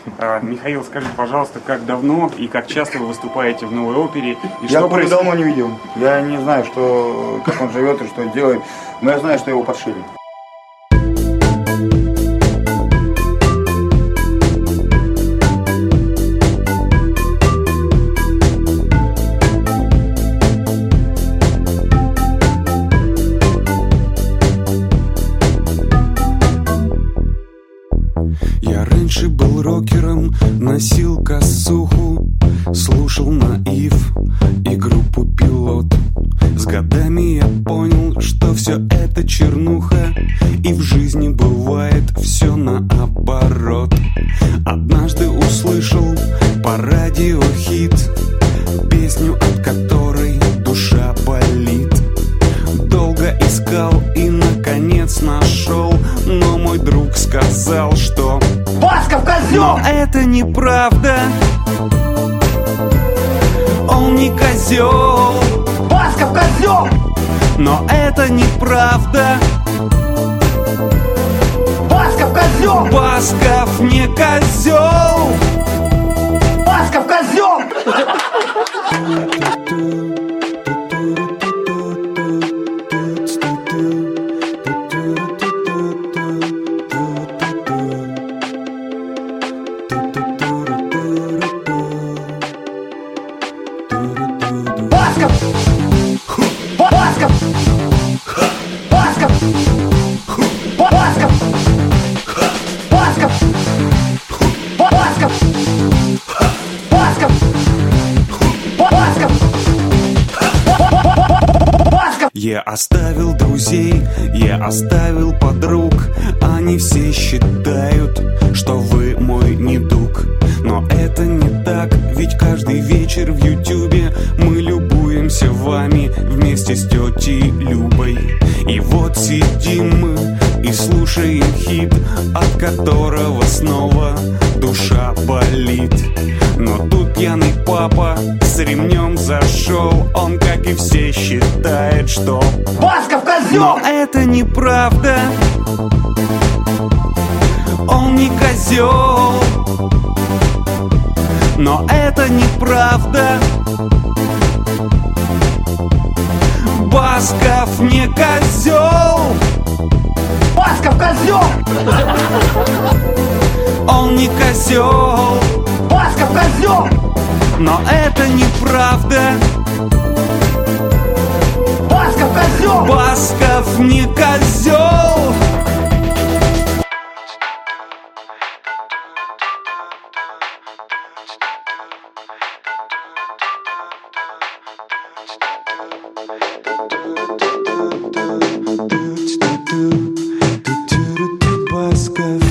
Михаил, скажите, пожалуйста, как давно и как часто вы выступаете в Новой опере? И Я что его давно не видел. Я не знаю, как он живет и что он делает, но я знаю, что его подшили. Я раньше был рокером, носил косуху, слушал Наив и группу Пилот. С годами я понял, что все это чернуха, и в жизни бывает все наоборот. Однажды услышал по радио хит, песню, от которой душа болит. Долго искал и наконец нашел, но мой друг сказал, что Басков козел! Но это неправда. Он не козел. Басков козел! Но это неправда. Басков козел! Басков не козел. Басков козел! Басков! Басков! Басков! Басков! Басков! Басков! Басков! Басков! Басков! Я оставил друзей, я оставил подруг. Они все считают, что вы мой недуг. Но это не так, ведь каждый вечер в Ютубе мы любуемся вами вместе с тетей Любой. И вот сидим мы и слушаем хит, от которого снова душа болит. Но тут пьяный папа с ремнем зашел. Он, как и все, считает, что Басков козел! Но это неправда. Он не козел. Но это неправда. Басков не козел. Басков козел! Он не козел. Басков козел! Но это неправда. Басков козел! Басков не козел. Басков